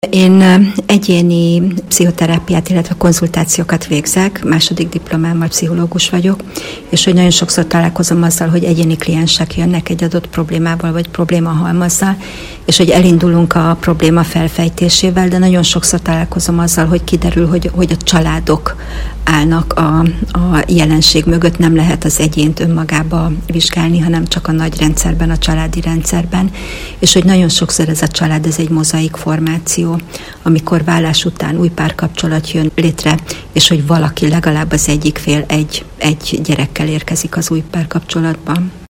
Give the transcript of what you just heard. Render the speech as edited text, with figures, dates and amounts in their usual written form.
Én egyéni pszichoterápiát, illetve konzultációkat végzek, második diplomámmal pszichológus vagyok, és hogy nagyon sokszor találkozom azzal, hogy egyéni kliensek jönnek egy adott problémával, vagy problémahalmazzal, és hogy elindulunk a probléma felfejtésével, de nagyon sokszor találkozom azzal, hogy kiderül, hogy a családok állnak a jelenség mögött, nem lehet az egyént önmagába vizsgálni, hanem csak a nagy rendszerben, a családi rendszerben, és hogy nagyon sokszor ez a család, ez egy mozaik formáció, amikor válás után új párkapcsolat jön létre, és hogy valaki, legalább az egyik fél egy gyerekkel érkezik az új párkapcsolatban.